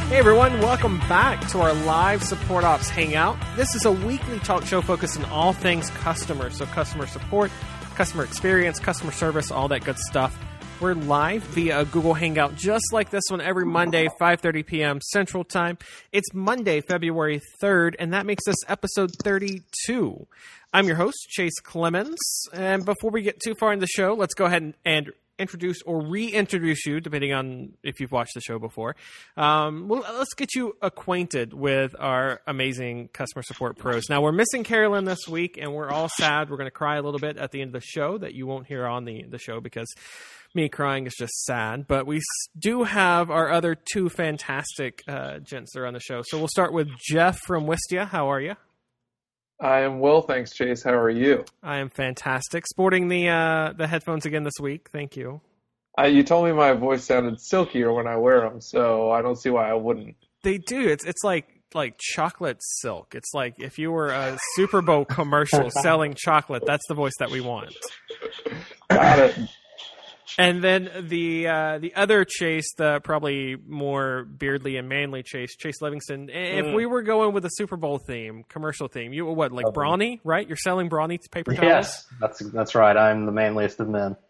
Hey everyone, welcome back to our live Support Ops Hangout. This is a weekly talk show focused on all things customer, so customer support, customer experience, customer service, all that good stuff. We're live via a Google Hangout just like this one every Monday, 5:30 p.m. Central Time. It's Monday, February 3rd, and that makes this episode 32. I'm your host, Chase Clemens, and before we get too far in the show, let's go ahead and introduce or reintroduce you, depending on if you've watched the show before. Let's get you acquainted with our amazing customer support pros. Now, we're missing Carolyn this week, and we're all sad. We're going to cry a little bit at the end of the show that you won't hear on the show because me crying is just sad. But we do have our other two fantastic gents that are on the show. So we'll start with Jeff from Wistia. How are you? I am well, thanks, Chase. How are you? I am fantastic. Sporting the headphones again this week. Thank you. You told me my voice sounded silkier when I wear them, so I don't see why I wouldn't. They do. It's like chocolate silk. It's like if you were a Super Bowl commercial selling chocolate, that's the voice that we want. Got it. And then the other Chase, the probably more beardly and manly Chase Livingston. If we were going with a Super Bowl theme, commercial theme, you what, like Brawny, right? You're selling Brawny paper towels? Yes, that's right. I'm the manliest of men.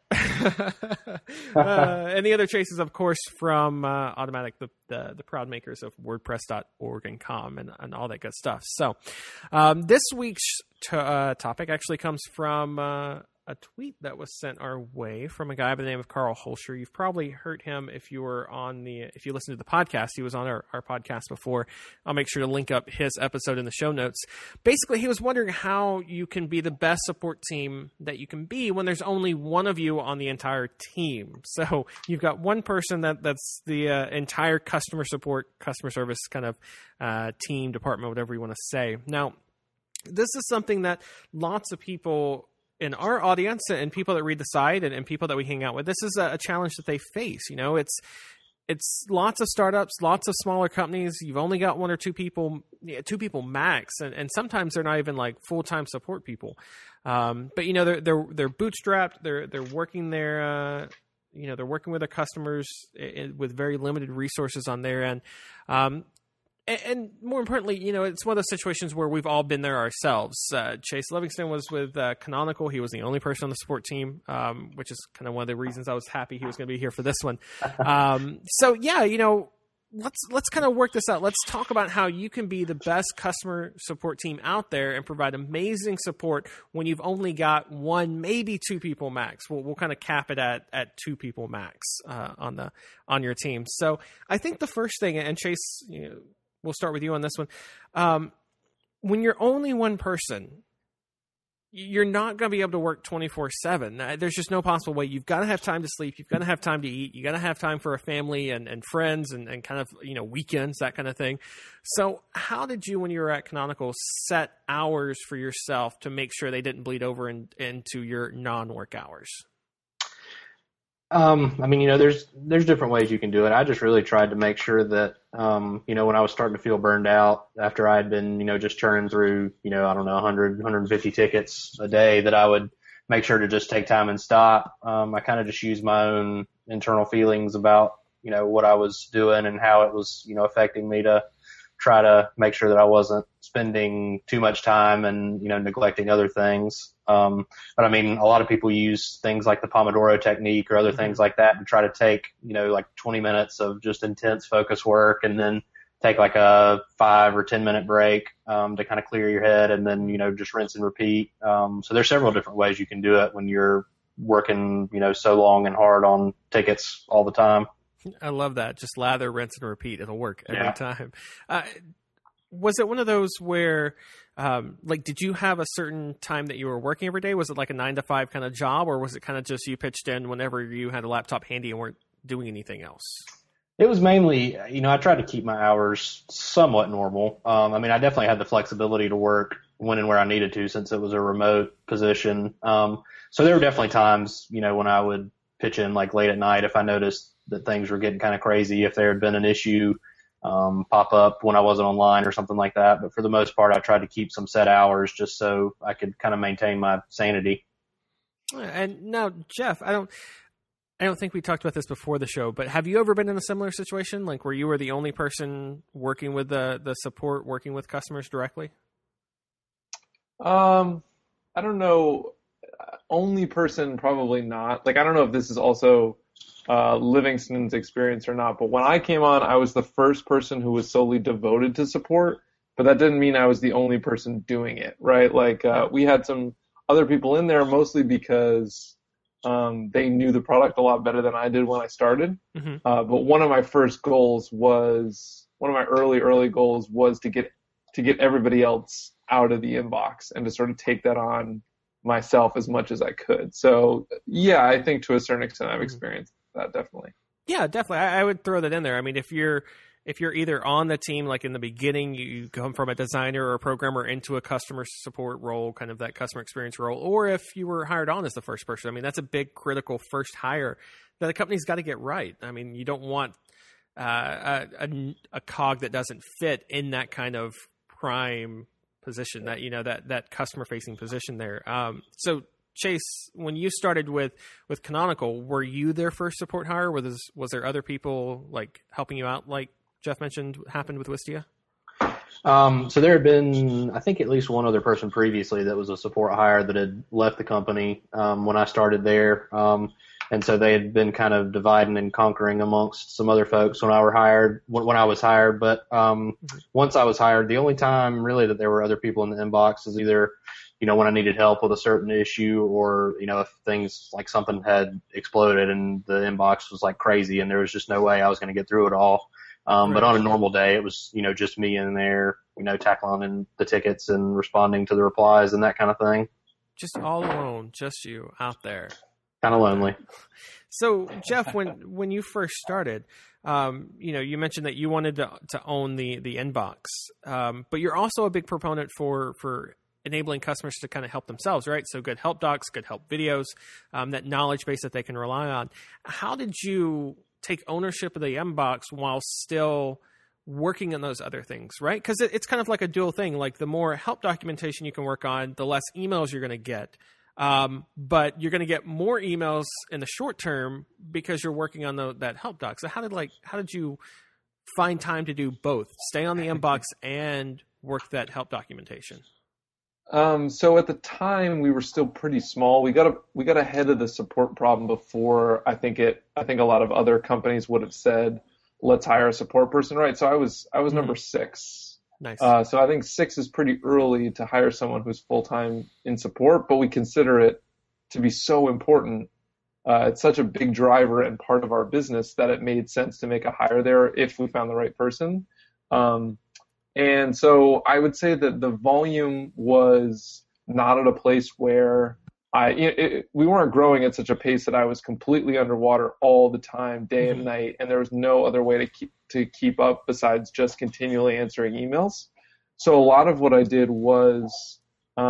And the other Chase is, of course, from Automatic, the proud makers of WordPress.org and com and all that good stuff. So this week's topic actually comes from a tweet that was sent our way from a guy by the name of Carl Holscher. You've probably heard him if you listen to the podcast. He was on our podcast before. I'll make sure to link up his episode in the show notes. Basically, he was wondering how you can be the best support team that you can be when there's only one of you on the entire team. So you've got one person that's the entire customer support, customer service kind of team, department, whatever you want to say. Now, this is something that lots of people in our audience and people that read the site and people that we hang out with, this is a challenge that they face. You know, it's lots of startups, lots of smaller companies. You've only got one or two people max, and sometimes they're not even like full-time support people. But you know, they're bootstrapped. They're working their they're working with their customers with very limited resources on their end. And more importantly, you know, it's one of those situations where we've all been there ourselves. Chase Livingston was with Canonical. He was the only person on the support team, which is kind of one of the reasons I was happy he was going to be here for this one. So, yeah, you know, let's kind of work this out. Let's talk about how you can be the best customer support team out there and provide amazing support when you've only got one, maybe two people max. We'll kind of cap it at two people max on your team. So I think the first thing, and Chase, you know, we'll start with you on this one. When you're only one person, you're not going to be able to work 24/7. There's just no possible way. You've got to have time to sleep. You've got to have time to eat. You got to have time for a family and friends and kind of, you know, weekends, that kind of thing. So how did you, when you were at Canonical, set hours for yourself to make sure they didn't bleed over into your non-work hours? I mean, you know, there's different ways you can do it. I just really tried to make sure that, you know, when I was starting to feel burned out after I had been, you know, just churning through, you know, I don't know, 100, 150 tickets a day, that I would make sure to just take time and stop. I kind of just used my own internal feelings about, you know, what I was doing and how it was, you know, affecting me to try to make sure that I wasn't spending too much time and, you know, neglecting other things. But I mean, a lot of people use things like the Pomodoro technique or other things like that to try to take, you know, like 20 minutes of just intense focus work and then take like a 5 or 10 minute break, to kind of clear your head and then, you know, just rinse and repeat. So there's several different ways you can do it when you're working, you know, so long and hard on tickets all the time. I love that. Just lather, rinse, and repeat. It'll work every time. Was it one of those where, like, did you have a certain time that you were working every day? Was it like a 9 to 5 kind of job, or was it kind of just you pitched in whenever you had a laptop handy and weren't doing anything else? It was mainly, you know, I tried to keep my hours somewhat normal. I mean, I definitely had the flexibility to work when and where I needed to since it was a remote position. So there were definitely times, you know, when I would pitch in like late at night if I noticed that things were getting kind of crazy, if there had been an issue pop up when I wasn't online or something like that. But for the most part, I tried to keep some set hours just so I could kind of maintain my sanity. And now, Jeff, I don't think we talked about this before the show, but have you ever been in a similar situation, like where you were the only person working with the support, working with customers directly? I don't know. Only person, probably not. Like, I don't know if this is also Livingston's experience or not, but when I came on, I was the first person who was solely devoted to support, but that didn't mean I was the only person doing it, right? Like, we had some other people in there, mostly because they knew the product a lot better than I did when I started. Mm-hmm. But one of my early goals was to get everybody else out of the inbox and to sort of take that on myself as much as I could. So yeah, I think to a certain extent I've experienced that, definitely. Yeah, definitely. I would throw that in there. I mean, if you're either on the team, like in the beginning, you come from a designer or a programmer into a customer support role, kind of that customer experience role, or if you were hired on as the first person, I mean, that's a big critical first hire that the company's got to get right. I mean, you don't want a cog that doesn't fit in that kind of prime position, that, you know, that customer facing position there. So Chase, when you started with Canonical, were you their first support hire? Was there other people like helping you out, like Jeff mentioned happened with Wistia? So there had been, I think, at least one other person previously that was a support hire that had left the company when I started there. And so they had been kind of dividing and conquering amongst some other folks when I was hired. But once I was hired, the only time really that there were other people in the inbox is either, you know, when I needed help with a certain issue, or, you know, if things like something had exploded and the inbox was like crazy and there was just no way I was going to get through it all. Right. But on a normal day, it was, you know, just me in there, you know, tackling the tickets and responding to the replies and that kind of thing. Just all alone, just you out there. Kind of lonely. So, Jeff, when you first started, you know, you mentioned that you wanted to own the inbox, but you're also a big proponent for enabling customers to kind of help themselves, right? So good help docs, good help videos, that knowledge base that they can rely on. How did you take ownership of the inbox while still working on those other things, right? Because it's kind of like a dual thing. Like, the more help documentation you can work on, the less emails you're going to get. But you're going to get more emails in the short term because you're working on that help doc. So how did you find time to do both, stay on the inbox and work that help documentation? So at the time we were still pretty small. We got ahead of the support problem before I think a lot of other companies would have said, let's hire a support person, right? So I was number 6. Nice. So I think 6 is pretty early to hire someone who's full-time in support, but we consider it to be so important. It's such a big driver and part of our business that it made sense to make a hire there if we found the right person. And so I would say that the volume was not at a place where we weren't growing at such a pace that I was completely underwater all the time, day and night, and there was no other way to keep up besides just continually answering emails. So a lot of what I did was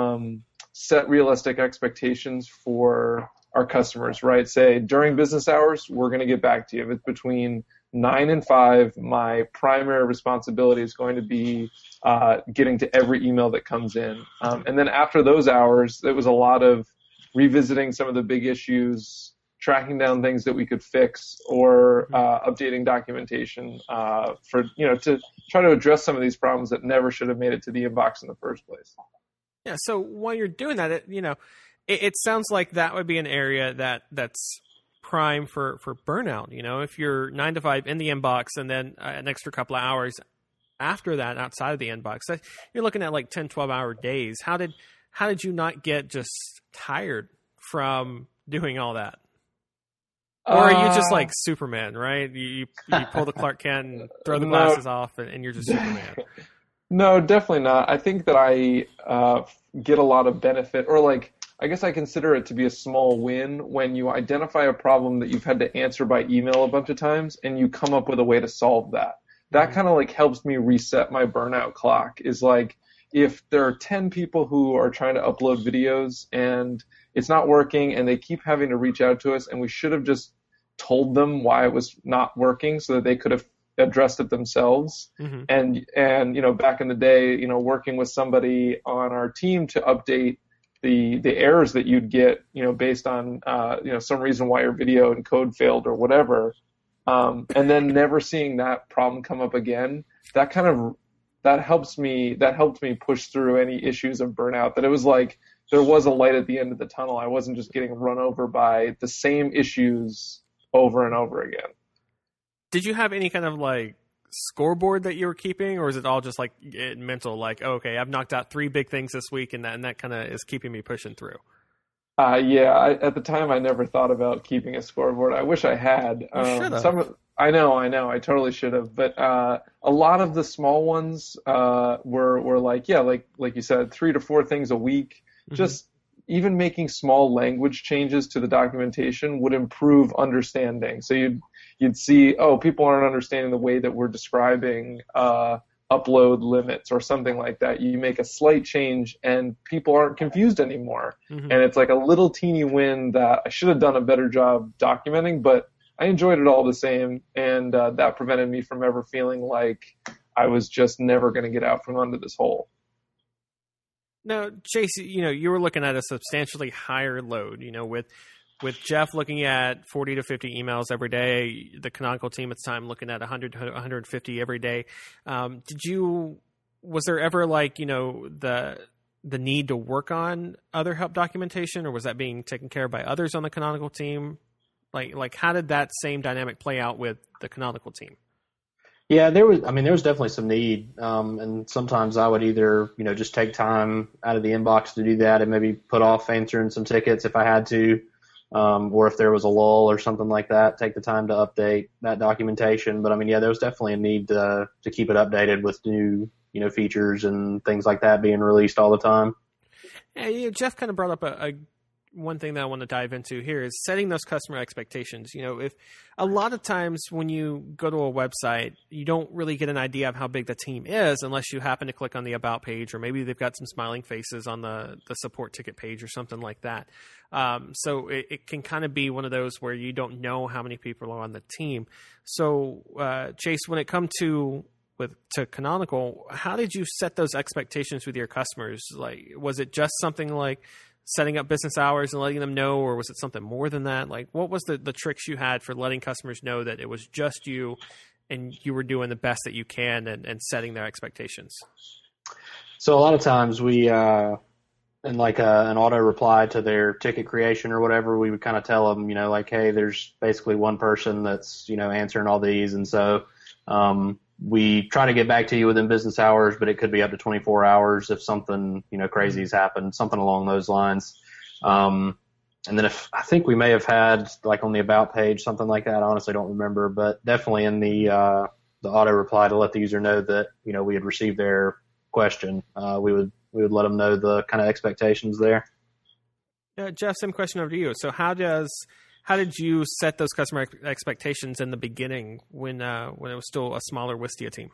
set realistic expectations for our customers, right? Say, during business hours, we're going to get back to you. If it's between 9 and 5, my primary responsibility is going to be getting to every email that comes in. And then after those hours, it was a lot of revisiting some of the big issues, tracking down things that we could fix, or updating documentation to try to address some of these problems that never should have made it to the inbox in the first place. Yeah. So while you're doing that, it sounds like that would be an area that's prime for burnout. You know, if you're 9 to 5 in the inbox and then an extra couple of hours after that outside of the inbox, you're looking at like 10, 12-hour days. How did you not get just tired from doing all that? Or are you just like Superman, right? You pull the Clark Kent and throw the glasses off and you're just Superman. No, definitely not. I think that I get a lot of benefit, or like, I guess I consider it to be a small win when you identify a problem that you've had to answer by email a bunch of times and you come up with a way to solve that. That kind of like helps me reset my burnout clock. Is like, if there are 10 people who are trying to upload videos and it's not working and they keep having to reach out to us, and we should have just told them why it was not working so that they could have addressed it themselves. And back in the day, working with somebody on our team to update the errors that you'd get, based on some reason why your video and code failed or whatever, and then never seeing that problem come up again. That helped me push through any issues of burnout. That it was like there was a light at the end of the tunnel. I wasn't just getting run over by the same issues over and over again. Did you have any kind of like scoreboard that you were keeping, or is it all just like mental, like, oh, okay, I've knocked out 3 big things this week, and that kind of is keeping me pushing through? At the time, I never thought about keeping a scoreboard. I wish I had. I know, I totally should have. But a lot of the small ones were like you said, 3 to 4 things a week. Mm-hmm. Just even making small language changes to the documentation would improve understanding. So you'd see, people aren't understanding the way that we're describing upload limits or something like that. You make a slight change and people aren't confused anymore. Mm-hmm. And it's like a little teeny win that I should have done a better job documenting, but I enjoyed it all the same. And that prevented me from ever feeling like I was just never going to get out from under this hole. Now, Chase, you were looking at a substantially higher load, with Jeff looking at 40 to 50 emails every day, the Canonical team at the time looking at 100 to 150 every day. Was there ever the need to work on other help documentation, or was that being taken care of by others on the Canonical team? Like how did that same dynamic play out with the Canonical team? Yeah, there was definitely some need. And sometimes I would either, just take time out of the inbox to do that and maybe put off answering some tickets if I had to. Or if there was a lull or something like that, take the time to update that documentation. But there was definitely a need to keep it updated with new, features and things like that being released all the time. Yeah, Jeff kind of brought up one thing that I want to dive into here is setting those customer expectations. If a lot of times when you go to a website, you don't really get an idea of how big the team is unless you happen to click on the about page, or maybe they've got some smiling faces on the support ticket page or something like that. So it can kind of be one of those where you don't know how many people are on the team. So Chase, when it comes to Canonical, how did you set those expectations with your customers? Like, was it just something like setting up business hours and letting them know, or was it something more than that? Like, what was the tricks you had for letting customers know that it was just you and you were doing the best that you can and setting their expectations? So a lot of times we, in like an auto reply to their ticket creation or whatever, we would kind of tell them, hey, there's basically one person that's, answering all these. And so, we try to get back to you within business hours, but it could be up to 24 hours if something, crazy has happened, something along those lines. And then I think we may have had like on the about page, something like that. I honestly don't remember, but definitely in the auto reply to let the user know that, we had received their question. We would let them know the kind of expectations there. Jeff, same question over to you. So how did you set those customer expectations in the beginning when it was still a smaller Wistia team?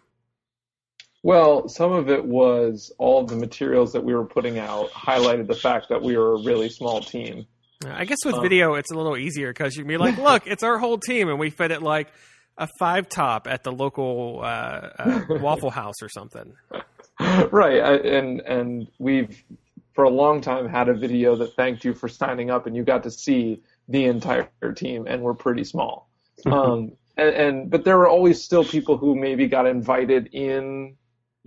Well, some of it was all of the materials that we were putting out highlighted the fact that we were a really small team. I guess with video, it's a little easier because you can be like, look, it's our whole team, and we fit it like a 5-top at the local Waffle House or something. Right, and we've for a long time had a video that thanked you for signing up, and you got to see the entire team, and we're pretty small. But there were always still people who maybe got invited in,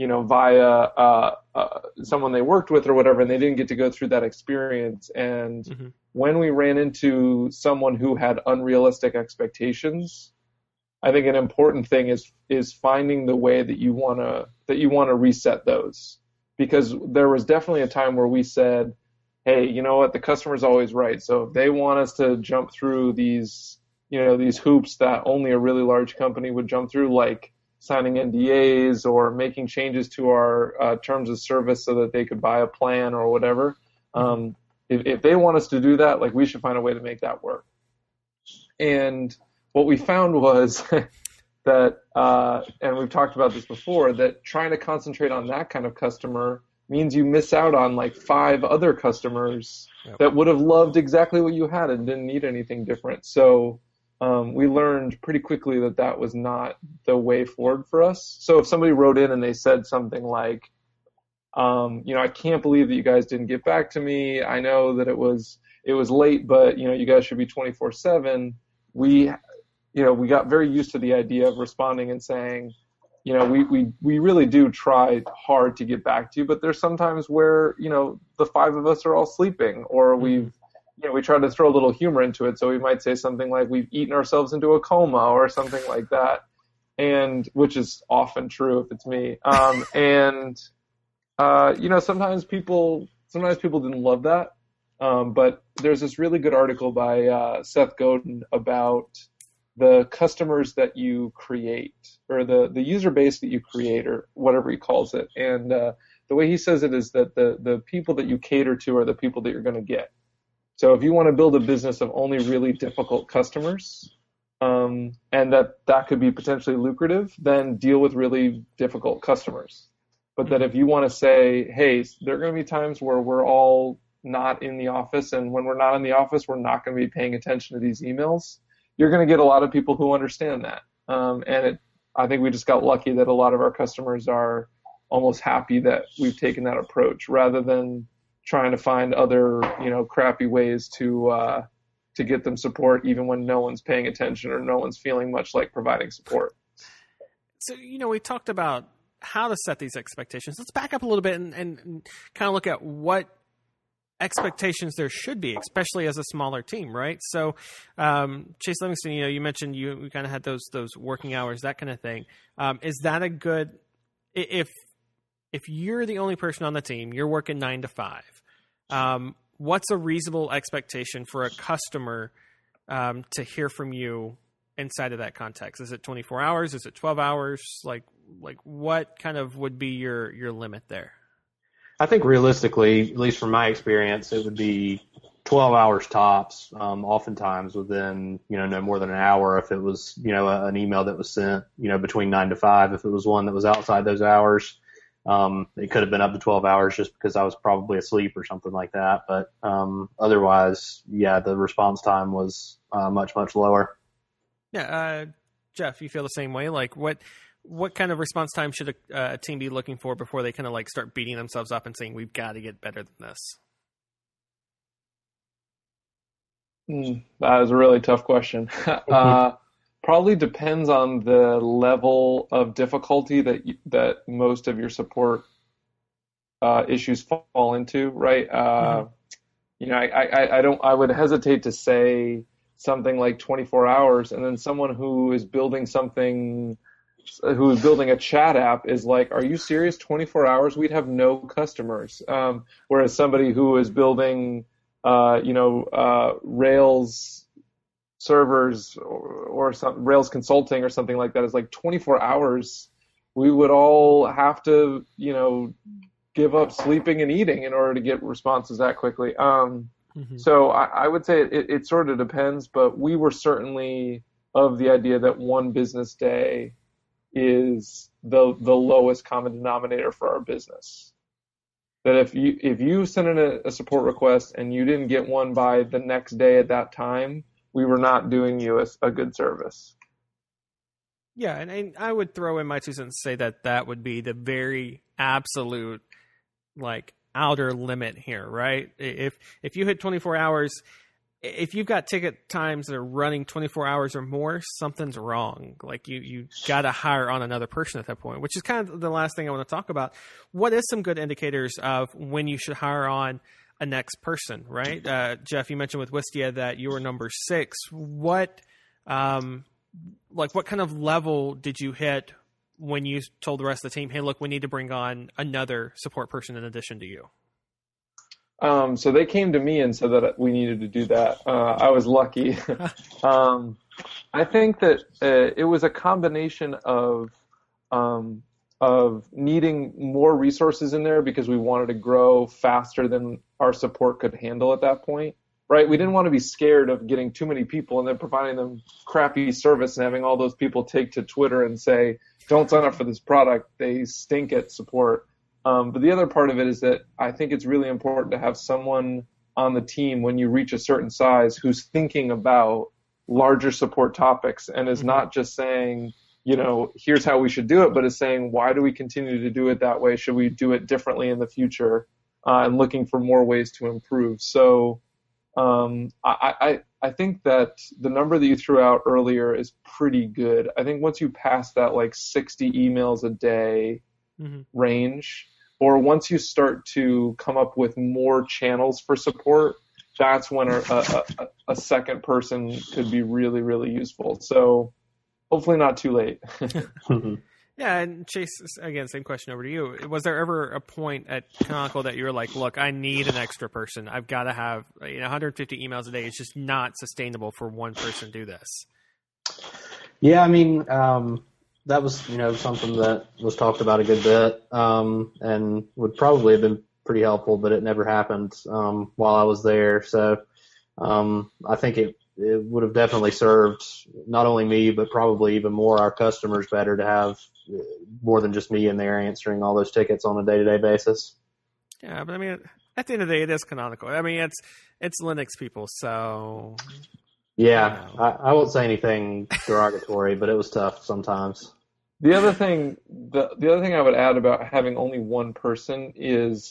via someone they worked with or whatever, and they didn't get to go through that experience. And when we ran into someone who had unrealistic expectations, I think an important thing is finding the way that you want to reset those. Because there was definitely a time where we said, hey, you know what, the customer's always right. So if they want us to jump through these hoops that only a really large company would jump through, like signing NDAs or making changes to our terms of service so that they could buy a plan or whatever, if they want us to do that, like, we should find a way to make that work. And what we found was that, and we've talked about this before, that trying to concentrate on that kind of customer means you miss out on like 5 other customers that would have loved exactly what you had and didn't need anything different. So we learned pretty quickly that was not the way forward for us. So if somebody wrote in and they said something like, I can't believe that you guys didn't get back to me. I know that it was late, but you guys should be 24/7. We got very used to the idea of responding and saying, we really do try hard to get back to you, but there's sometimes where, the five of us are all sleeping, or we try to throw a little humor into it. So we might say something like we've eaten ourselves into a coma or something like that. And which is often true if it's me. Sometimes people didn't love that. But there's this really good article by Seth Godin about the customers that you create, or the user base that you create, or whatever he calls it. And the way he says it is that the people that you cater to are the people that you're going to get. So if you want to build a business of only really difficult customers, and that could be potentially lucrative, then deal with really difficult customers. But that if you want to say, hey, there are going to be times where we're all not in the office, and when we're not in the office, we're not going to be paying attention to these emails, you're going to get a lot of people who understand that. I think we just got lucky that a lot of our customers are almost happy that we've taken that approach, rather than trying to find other, crappy ways to get them support, even when no one's paying attention or no one's feeling much like providing support. So, we talked about how to set these expectations. Let's back up a little bit and kind of look at what expectations there should be, especially as a smaller team, right? So, Chase Livingston, you mentioned you kind of had those working hours, that kind of thing. Is that a good, if you're the only person on the team, you're working 9 to 5, what's a reasonable expectation for a customer to hear from you inside of that context? Is it 24 hours? Is it 12 hours? Like what kind of would be your limit there? I think realistically, at least from my experience, it would be 12 hours tops, oftentimes within, no more than an hour if it was, an email that was sent, between 9 to 5. If it was one that was outside those hours, it could have been up to 12 hours just because I was probably asleep or something like that. But otherwise, yeah, the response time was much, much lower. Yeah. Jeff, you feel the same way? Like what kind of response time should a team be looking for before they kind of like start beating themselves up and saying, we've got to get better than this? That is a really tough question. Probably depends on the level of difficulty that most of your support issues fall into, right? I would hesitate to say something like 24 hours, and then someone who is building a chat app is like, are you serious? 24 hours? We'd have no customers. Whereas somebody who is building, Rails servers or some Rails consulting or something like that is like 24 hours. We would all have to, give up sleeping and eating in order to get responses that quickly. So I would say it sort of depends, but we were certainly of the idea that one business day is the lowest common denominator for our business. That if you sent in a support request and you didn't get one by the next day at that time, we were not doing you a good service. Yeah, and I would throw in my 2 cents and say that would be the very absolute, like, outer limit here, right? If you hit 24 hours, if you've got ticket times that are running 24 hours or more, something's wrong. Like you got to hire on another person at that point, which is kind of the last thing I want to talk about. What is some good indicators of when you should hire on a next person, right? Jeff, you mentioned with Wistia that you were number 6. What kind of level did you hit when you told the rest of the team, hey, look, we need to bring on another support person in addition to you? So they came to me and said that we needed to do that. I was lucky. I think that it was a combination of needing more resources in there because we wanted to grow faster than our support could handle at that point. Right? We didn't want to be scared of getting too many people and then providing them crappy service and having all those people take to Twitter and say, don't sign up for this product. They stink at support. But the other part of it is that I think it's really important to have someone on the team when you reach a certain size who's thinking about larger support topics and is not just saying, here's how we should do it, but is saying, why do we continue to do it that way? Should we do it differently in the future? And looking for more ways to improve. So I think that the number that you threw out earlier is pretty good. I think once you pass that like 60 emails a day range, or once you start to come up with more channels for support, that's when a second person could be really, really useful. So hopefully not too late. Yeah, and Chase, again, same question over to you. Was there ever a point at Canonical that you were like, look, I need an extra person. I've got to have 150 emails a day. It's just not sustainable for one person to do this. Yeah, I mean, that was, something that was talked about a good bit, and would probably have been pretty helpful, but it never happened while I was there. So I think it would have definitely served not only me, but probably even more our customers better to have more than just me in there answering all those tickets on a day-to-day basis. Yeah, but I mean, at the end of the day, it is Canonical. I mean, it's Linux people, so... Yeah, I won't say anything derogatory, but it was tough sometimes. The other thing I would add about having only one person is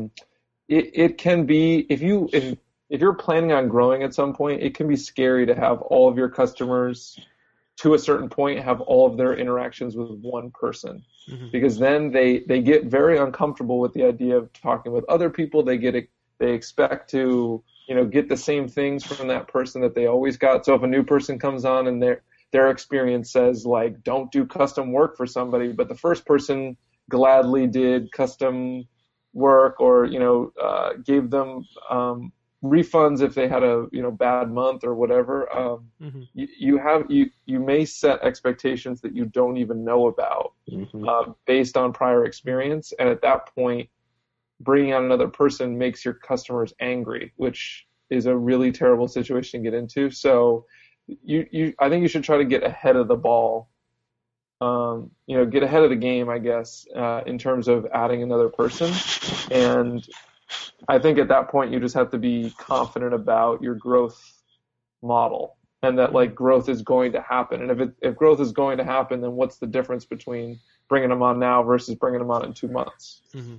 it can be, if you're planning on growing at some point, it can be scary to have all of your customers to a certain point have all of their interactions with one person, because then they get very uncomfortable with the idea of talking with other people. They expect to get the same things from that person that they always got. So if a new person comes on and their experience says like, don't do custom work for somebody, but the first person gladly did custom work, or gave them refunds if they had a bad month or whatever. You may set expectations that you don't even know about based on prior experience, and at that point, bringing on another person makes your customers angry, which is a really terrible situation to get into. So I think you should try to get ahead of the ball, get ahead of the game, I guess, in terms of adding another person. And I think at that point you just have to be confident about your growth model, and that like growth is going to happen. And if growth is going to happen, then what's the difference between bringing them on now versus bringing them on in 2 months?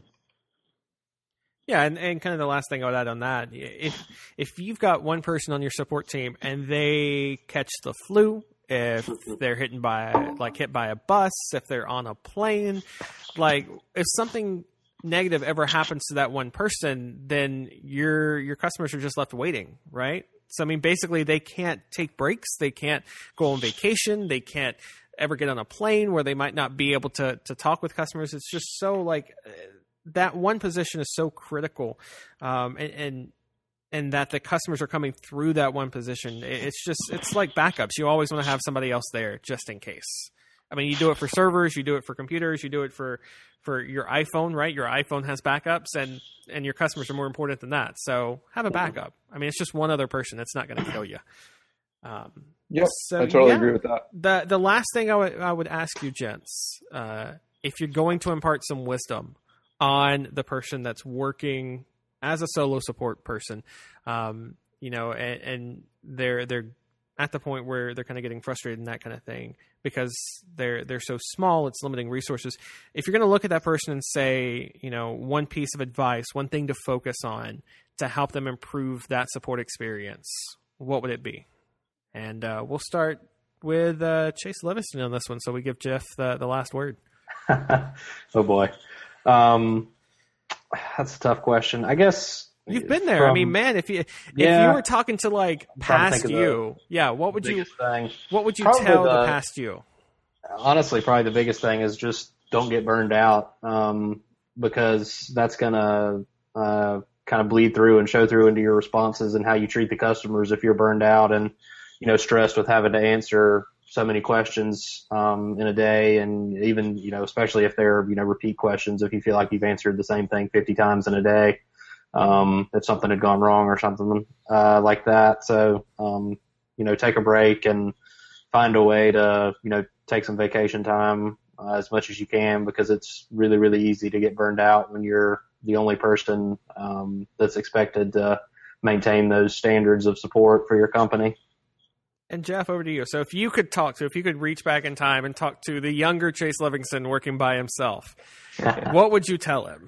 Yeah, and kind of the last thing I would add on that, if you've got one person on your support team and they catch the flu, if they're hit by a bus, if they're on a plane, like if something negative ever happens to that one person, then your customers are just left waiting, right? So I mean, basically they can't take breaks, they can't go on vacation, they can't ever get on a plane where they might not be able to talk with customers. It's just so like that one position is so critical, and that the customers are coming through that one position. It's like backups. You always want to have somebody else there just in case. I mean, you do it for servers, you do it for computers, you do it for your iPhone, right? Your iPhone has backups, and your customers are more important than that. So have a backup. I mean, it's just one other person. That's not going to kill you. Yep, so, I totally agree with that. The last thing I would ask you, gents, if you're going to impart some wisdom on the person that's working as a solo support person, and they're at the point where they're kind of getting frustrated and that kind of thing because they're so small, it's limiting resources. If you're going to look at that person and say, one piece of advice, one thing to focus on to help them improve that support experience, what would it be? And we'll start with Chase Livingston on this one, so we give Jeff the last word. Oh boy. That's a tough question. I guess you've been there. I mean, man, if you were talking to like past you, what would you tell the past you? Honestly, probably the biggest thing is just don't get burned out, because that's gonna kind of bleed through and show through into your responses and how you treat the customers if you're burned out and stressed with having to answer so many questions in a day, and even especially if they're repeat questions, if you feel like you've answered the same thing 50 times in a day, if something had gone wrong or something like that. So take a break and find a way to take some vacation time as much as you can, because it's really, really easy to get burned out when you're the only person that's expected to maintain those standards of support for your company. And Jeff, over to you. So if you could reach back in time and talk to the younger Chase Livingston working by himself, what would you tell him?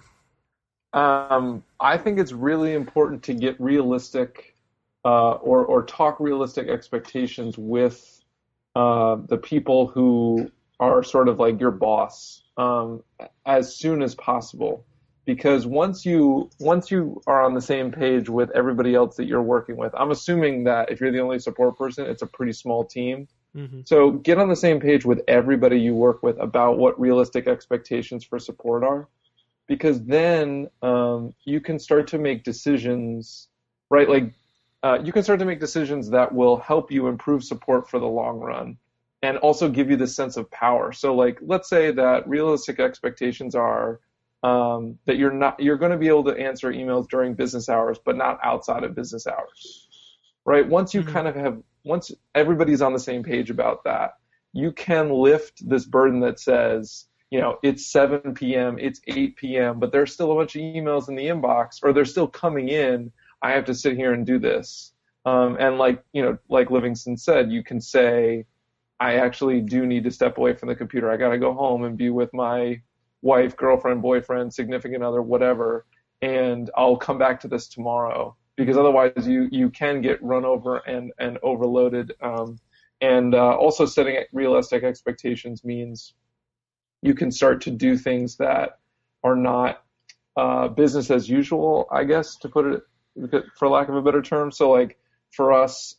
I think it's really important to get realistic or talk realistic expectations with the people who are sort of like your boss as soon as possible. Because once you are on the same page with everybody else that you're working with, I'm assuming that if you're the only support person, it's a pretty small team. Mm-hmm. So get on the same page with everybody you work with about what realistic expectations for support are. Because then you can start to make decisions, right? Like you can start to make decisions that will help you improve support for the long run and also give you this sense of power. So like, let's say that realistic expectations are that you're going to be able to answer emails during business hours, but not outside of business hours, right? Once you once everybody's on the same page about that, you can lift this burden that says, it's 7 p.m., it's 8 p.m., but there's still a bunch of emails in the inbox, or they're still coming in. I have to sit here and do this. And like Livingston said, you can say, I actually do need to step away from the computer. I got to go home and be with my wife, girlfriend, boyfriend, significant other, whatever, and I'll come back to this tomorrow, because otherwise you can get run over and overloaded. Also setting realistic expectations means you can start to do things that are not business as usual, I guess, to put it for lack of a better term. So like for us,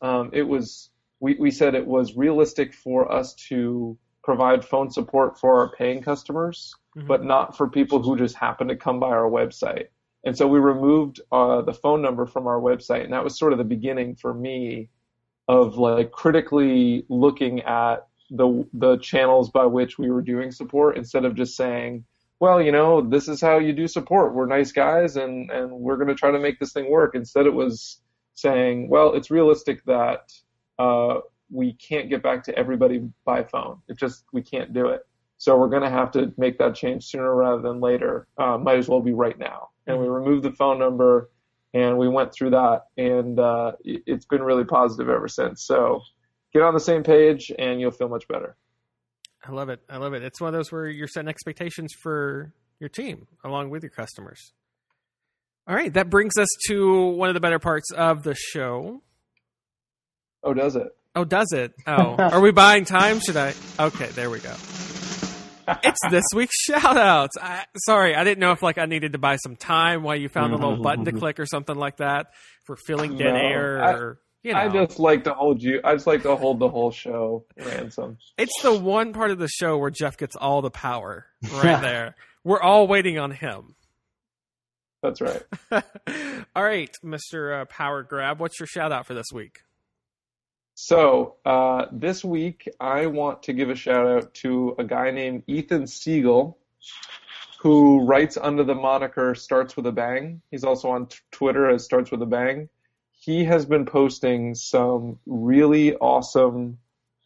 we said it was realistic for us to provide phone support for our paying customers, but not for people who just happen to come by our website. And so we removed the phone number from our website, and that was sort of the beginning for me of like critically looking at the channels by which we were doing support, instead of just saying, well, this is how you do support. We're nice guys, and we're going to try to make this thing work. Instead, it was saying, well, it's realistic that we can't get back to everybody by phone. We can't do it. So we're going to have to make that change sooner rather than later. Might as well be right now. And we removed the phone number, and we went through that, and it's been really positive ever since. So get on the same page, and you'll feel much better. I love it. It's one of those where you're setting expectations for your team along with your customers. All right, that brings us to one of the better parts of the show. Oh, does it? Oh, are we buying time? Okay, there we go. It's this week's shout-outs. Sorry, I didn't know if I needed to buy some time while you found a little button to click or something like that for filling dead air. I just like to hold the whole show ransom. It's the one part of the show where Jeff gets all the power right there. We're all waiting on him. That's right. All right, Mr. Power Grab, what's your shout-out for this week? So this week, I want to give a shout-out to a guy named Ethan Siegel, who writes under the moniker Starts With a Bang. He's also on Twitter as Starts With a Bang. He has been posting some really awesome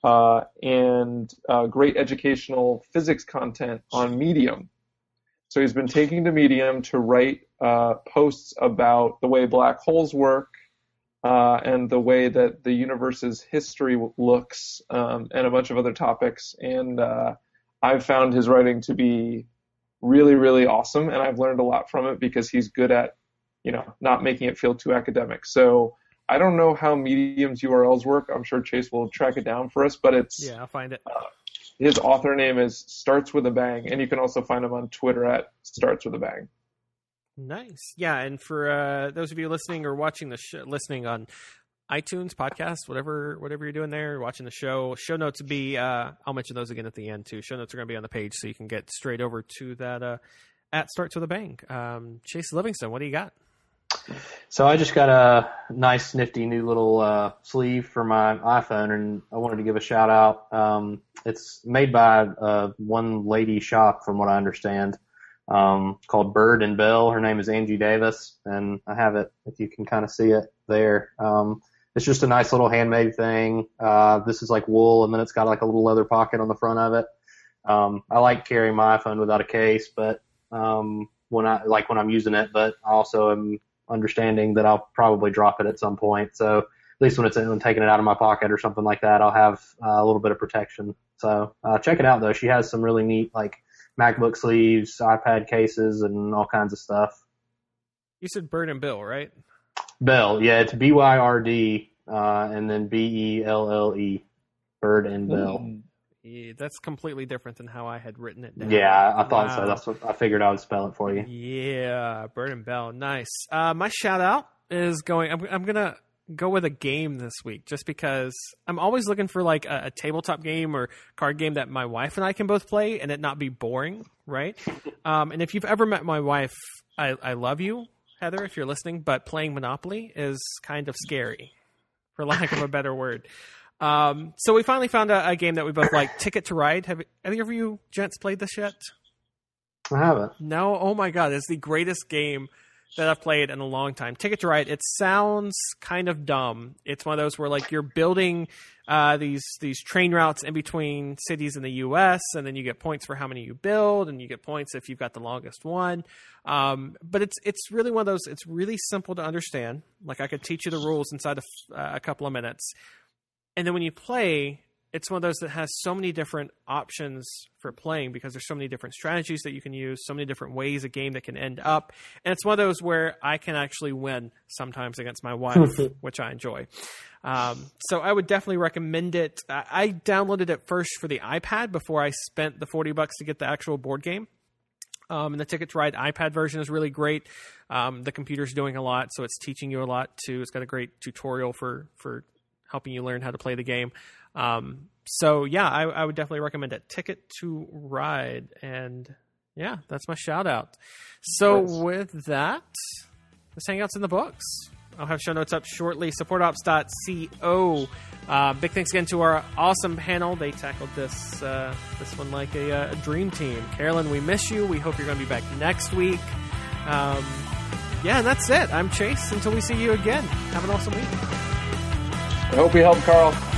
and great educational physics content on Medium. So he's been taking to Medium to write posts about the way black holes work, and the way that the universe's history looks, and a bunch of other topics. And I've found his writing to be really, really awesome, and I've learned a lot from it because he's good at, not making it feel too academic. So I don't know how Medium's URLs work. I'm sure Chase will track it down for us, but I'll find it. His author name is Starts With a Bang, and you can also find him on Twitter at Starts With a Bang. Nice. Yeah, and for those of you listening or watching listening on iTunes, podcast, whatever you're doing there, watching the show notes will be, I'll mention those again at the end too. Show notes are going to be on the page, so you can get straight over to that at Starts With a Bang. Chase Livingston, what do you got? So I just got a nice, nifty new little sleeve for my iPhone, and I wanted to give a shout out. It's made by one lady shop, from what I understand. Called Bird and Bell. Her name is Angie Davis, and I have it, if you can kind of see it there. It's just a nice little handmade thing. This is like wool, and then it's got like a little leather pocket on the front of it. I like carrying my iPhone without a case, but when I'm using it, but I also am understanding that I'll probably drop it at some point. So least when taking it out of my pocket or something like that, I'll have a little bit of protection. So check it out, though. She has some really neat, like, MacBook sleeves, iPad cases, and all kinds of stuff. You said Bird and Bill, right? Bell, yeah, it's BYRD and then BELLE, Bird and Bell. Yeah, that's completely different than how I had written it down. Yeah, I thought so. That's what I figured I would spell it for you. Yeah, Bird and Bell, nice. My shout out is going. I'm gonna go with a game this week, just because I'm always looking for like a tabletop game or card game that my wife and I can both play and it not be boring, right? And if you've ever met my wife, I love you, Heather, if you're listening, but playing Monopoly is kind of scary, for lack of a better word. So we finally found a game that we both like, Ticket to Ride. Have any of you gents played this yet? I haven't. No? Oh my God, it's the greatest game that I've played in a long time. Ticket to Ride, it sounds kind of dumb. It's one of those where like you're building these train routes in between cities in the U.S., and then you get points for how many you build, and you get points if you've got the longest one. But it's really one of those, it's really simple to understand. Like I could teach you the rules inside of a couple of minutes. And then when you play, it's one of those that has so many different options for playing because there's so many different strategies that you can use, so many different ways a game that can end up. And it's one of those where I can actually win sometimes against my wife, which I enjoy. So I would definitely recommend it. I downloaded it first for the iPad before I spent the $40 to get the actual board game. And the Ticket to Ride iPad version is really great. The computer's doing a lot, so it's teaching you a lot too. It's got a great tutorial for helping you learn how to play the game. So yeah, I would definitely recommend it. Ticket to Ride. And yeah, that's my shout out. So with that, this Hangout's in the books. I'll have show notes up shortly. Supportops.co. Big thanks again to our awesome panel. They tackled this one like a dream team. Carolyn, we miss you. We hope you're going to be back next week. Yeah, and that's it. I'm Chase. Until we see you again, have an awesome week. I hope we helped, Carl.